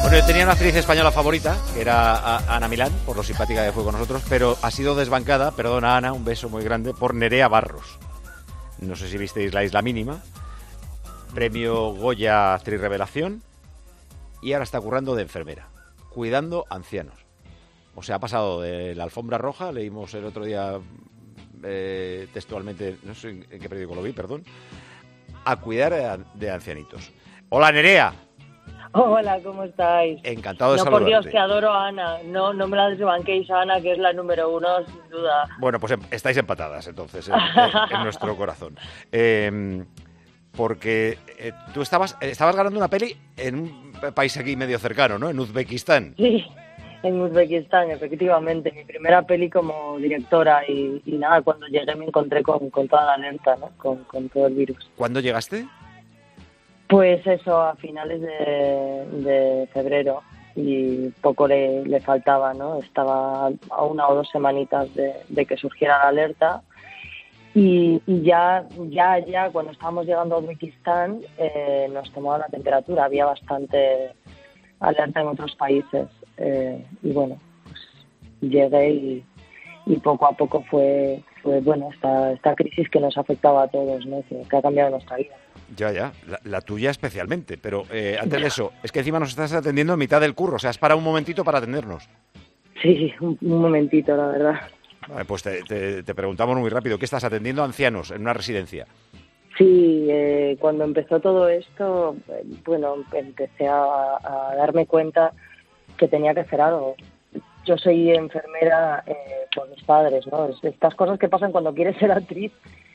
Bueno, yo tenía una actriz española favorita, que era Ana Milán, por lo simpática que fue con nosotros, pero ha sido desbancada, perdona Ana, un beso muy grande, por Nerea Barros. No sé si visteis La Isla Mínima, premio Goya Actriz Revelación, y ahora está currando de enfermera, cuidando ancianos. O sea, ha pasado de la alfombra roja, leímos el otro día textualmente, no sé en qué periódico lo vi, perdón, a cuidar de ancianitos. ¡Hola, Nerea! Hola, ¿cómo estáis? Encantado de no, saludarte. por Dios, que adoro a Ana. No me la desbanquéis a Ana, que es la número 1, sin duda. Bueno, pues estáis empatadas, entonces, en nuestro corazón. Porque tú estabas ganando una peli en un país aquí medio cercano, ¿no? En Uzbekistán. Sí, en Uzbekistán, efectivamente. Mi primera peli como directora y nada, cuando llegué me encontré con toda la alerta, ¿no? Con todo el virus. ¿Cuándo llegaste? Pues eso, a finales de febrero, y poco le faltaba, ¿no? Estaba a 1 o 2 semanitas de que surgiera la alerta, y ya cuando estábamos llegando a Uzbekistán nos tomaban la temperatura, había bastante alerta en otros países, y bueno, pues llegué y poco a poco fue bueno, esta crisis que nos afectaba a todos, ¿no? Que ha cambiado nuestra vida. Ya, la tuya especialmente, pero antes de eso, es que encima nos estás atendiendo en mitad del curro, o sea, has parado un momentito para atendernos. Sí, un momentito, la verdad. Vale, pues te preguntamos muy rápido, ¿qué estás atendiendo a ancianos en una residencia? Sí, cuando empezó todo esto, bueno, empecé a darme cuenta que tenía que hacer algo. Yo soy enfermera por mis padres, ¿no? Estas cosas que pasan cuando quieres ser actriz.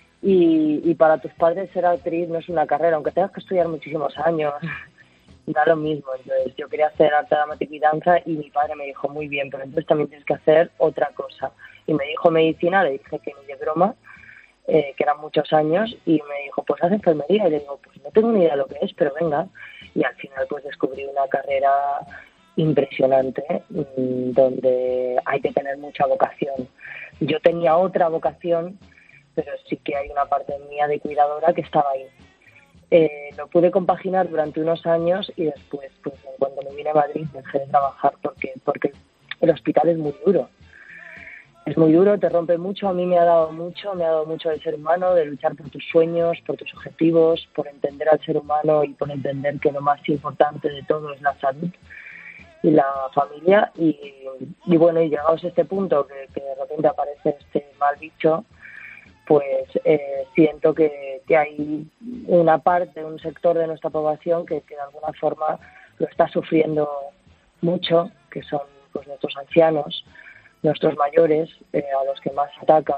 Y para tus padres ser actriz no es una carrera, aunque tengas que estudiar muchísimos años, da lo mismo. Entonces yo quería hacer arte dramático y danza, y mi padre me dijo, muy bien, pero entonces también tienes que hacer otra cosa. Y me dijo medicina, le dije que ni de broma, que eran muchos años, y me dijo, pues haz enfermería. Y le digo, pues no tengo ni idea de lo que es, pero venga. Y al final pues descubrí una carrera impresionante, donde hay que tener mucha vocación. Yo tenía otra vocación, pero sí que hay una parte mía de cuidadora que estaba ahí. Lo pude compaginar durante unos años, y después, pues cuando me vine a Madrid, dejé de trabajar porque el hospital es muy duro. Es muy duro, te rompe mucho. A mí me ha dado mucho del ser humano, de luchar por tus sueños, por tus objetivos, por entender al ser humano y por entender que lo más importante de todo es la salud y la familia. Y bueno, y llegados a este punto que de repente aparece este mal bicho, pues siento que hay una parte, un sector de nuestra población que de alguna forma lo está sufriendo mucho, que son pues nuestros ancianos, nuestros mayores, a los que más ataca,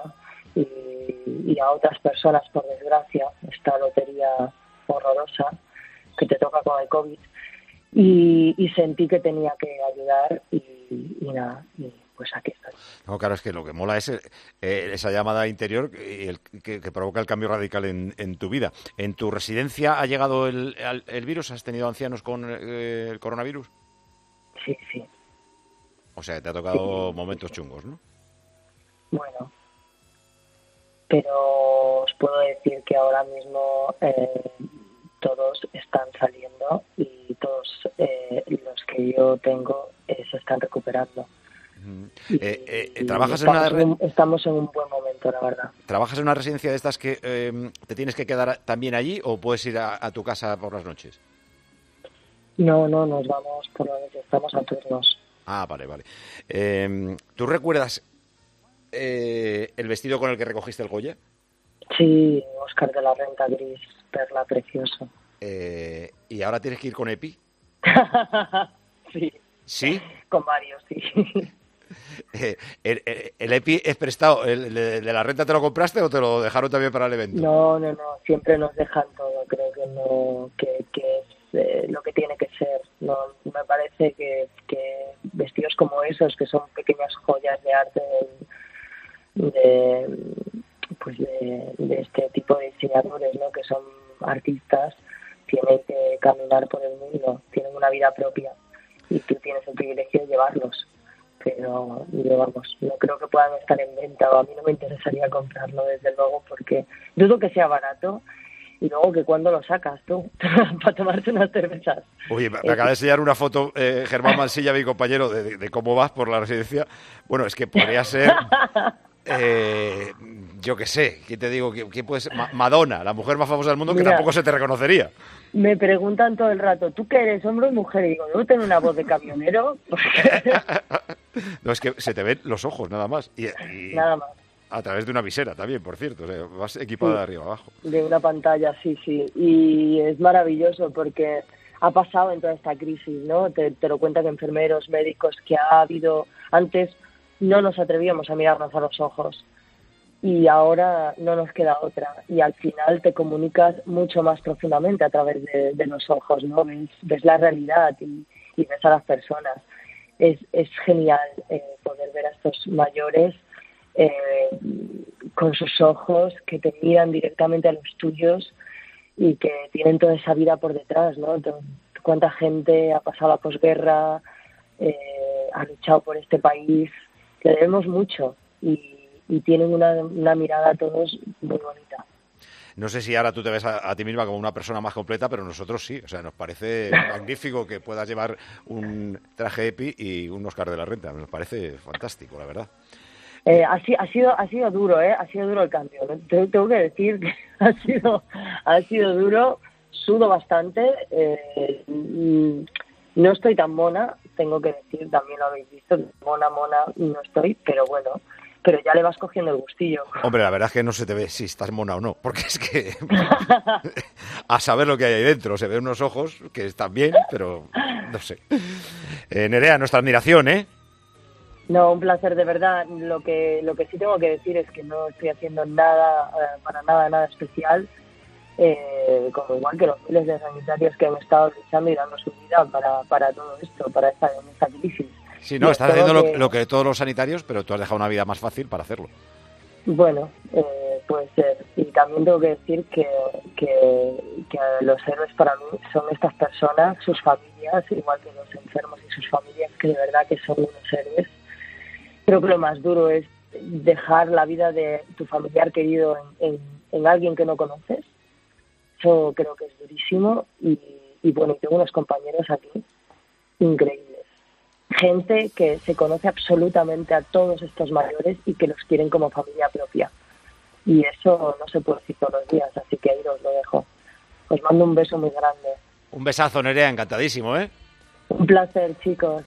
y a otras personas, por desgracia, esta lotería horrorosa que te toca con el COVID, y sentí que tenía que ayudar, y nada, y pues aquí estoy. No, claro, es que lo que mola es esa llamada interior que provoca el cambio radical en tu vida. ¿En tu residencia ha llegado el virus? ¿Has tenido ancianos con el coronavirus? Sí. O sea, te ha tocado momentos chungos, ¿no? Bueno, pero os puedo decir que ahora mismo todos están saliendo, y todos los que yo tengo se están recuperando. ¿Trabajas estamos en un buen momento, la verdad. ¿Trabajas en una residencia de estas que te tienes que quedar también allí, o puedes ir a tu casa por las noches? No, nos vamos por la noche, estamos a turnos. Ah, vale. ¿Tú recuerdas el vestido con el que recogiste el Goya? Sí, Óscar de la Renta, gris, perla, precioso. ¿Y ahora tienes que ir con EPI? Sí. ¿Sí? Con varios, sí. ¿El EPI es prestado? ¿El de la renta te lo compraste o te lo dejaron también para el evento? No, siempre nos dejan todo. Creo que no, que es lo que tiene que ser. No, me parece que vestidos como esos, que son pequeñas joyas de arte de este tipo de diseñadores, ¿no? Que son artistas, tienen que caminar por el mundo, tienen una vida propia, y tú tienes el privilegio de llevarlos. Pero vamos, no creo que puedan estar en venta, o a mí no me interesaría comprarlo, desde luego, porque dudo que sea barato, Y luego que cuándo lo sacas tú para tomarte unas cervezas. Oye, me acaba de enseñar una foto, Germán Mansilla, mi compañero, de cómo vas por la residencia. Bueno, es que podría ser, yo qué sé, ¿qué te digo? ¿Qué puede ser? Madonna, la mujer más famosa del mundo, Mira, que tampoco se te reconocería. me preguntan todo el rato, ¿tú qué eres, hombre o mujer? Y digo, ¿debo tener una voz de camionero? No, es que se te ven los ojos, nada más. Y Nada más. a través de una visera también, por cierto. O sea, vas equipada Sí, de arriba abajo. de una pantalla, sí, sí. Y es maravilloso porque ha pasado en toda esta crisis, ¿no? Te lo cuentan enfermeros, médicos, que ha habido... Antes no nos atrevíamos a mirarnos a los ojos y ahora no nos queda otra. Y al final te comunicas mucho más profundamente a través de los ojos, ¿no? Ves la realidad y ves a las personas. Es genial poder ver a estos mayores con sus ojos, que te miran directamente a los tuyos y que tienen toda esa vida por detrás, ¿no? Cuánta gente ha pasado la posguerra, ha luchado por este país, le debemos mucho y tienen una mirada a todos muy bonita. No sé si ahora tú te ves a ti misma como una persona más completa, pero nosotros sí. O sea, nos parece magnífico que puedas llevar un traje EPI y un Oscar de la Renta. Nos parece fantástico, la verdad. Ha sido duro, ha sido duro el cambio, ¿no? Tengo que decir que ha sido duro, sudo bastante, no estoy tan mona, tengo que decir, también lo habéis visto, mona no estoy, pero bueno, pero ya le vas cogiendo el gustillo. Hombre, la verdad es que no se te ve si estás mona o no, porque es que a saber lo que hay ahí dentro, se ven unos ojos que están bien, pero no sé. Nerea, nuestra admiración, ¿eh? No, un placer de verdad. Lo que sí tengo que decir es que no estoy haciendo nada, para nada especial, como igual que los miles de sanitarios que han estado luchando y dando su vida para todo esto, para esta crisis. Sí, no, estás haciendo lo que todos los sanitarios, pero tú has dejado una vida más fácil para hacerlo. Bueno, puede ser. Y también tengo que decir que los héroes para mí son estas personas, sus familias, igual que los enfermos y sus familias, que de verdad que son unos héroes. Creo que lo más duro es dejar la vida de tu familiar querido en alguien que no conoces. Eso creo que es durísimo y bueno, tengo unos compañeros aquí increíbles. Gente que se conoce absolutamente a todos estos mayores y que los quieren como familia propia. Y eso no se puede decir todos los días, así que ahí os lo dejo. Os mando un beso muy grande. Un besazo, Nerea, encantadísimo, ¿eh? Un placer, chicos.